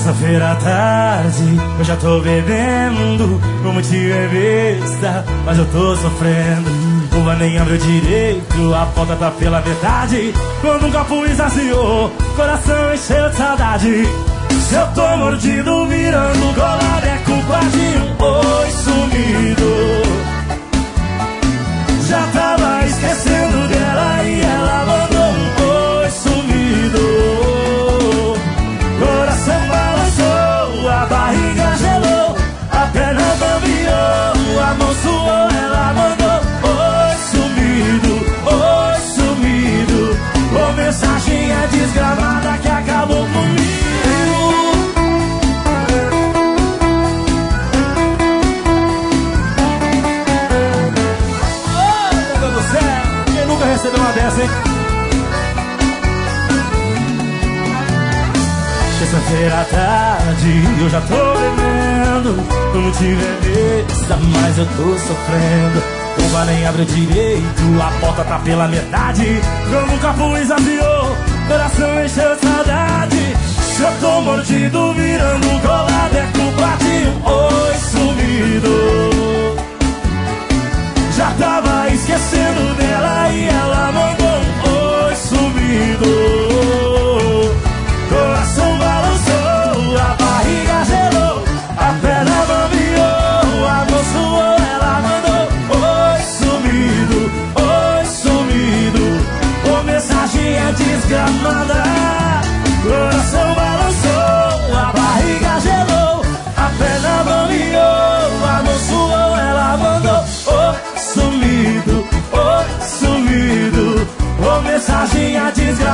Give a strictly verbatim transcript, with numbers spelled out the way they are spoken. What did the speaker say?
Terça-feira à tarde, eu já tô bebendo. O motivo é besta, mas eu tô sofrendo. Uva nem abriu direito, a ponta tá pela metade. Quando um copo esvaziou, coração encheu de saudade. Se eu tô mordido, virando colado, é culpa de um oi sumido. Já tava esquecendo dela e ela mandou um oi sumido. Coração balançou, a barriga gelou, a perna bambiou, a mão suou, ela mandou oi sumido, oi sumido. Com mensagem é desgramada que acabou comigo. Oh, meu Deus do céu, quem nunca recebeu uma dessa, hein? Terça-feira à tarde, eu já tô bebendo. O motivo é besta, mas eu tô sofrendo. O bar nem abre direito, a porta tá pela metade. Como um copo esvaziou, coração encheu de saudade. Se eu tô mordido, virando colado, é culpa de um oi sumido. Já tava esquecendo dela e ela mandou um oi sumido. Coração balançou, a barriga gelou, a perna bambiou, a mão suou, ela mandou oi sumido, oi sumido. Com mensagem é desgramada. Coração balançou, a barriga gelou, a perna bambiou, a mão suou, ela mandou oi sumido, oi sumido. Com mensagem é desgramada.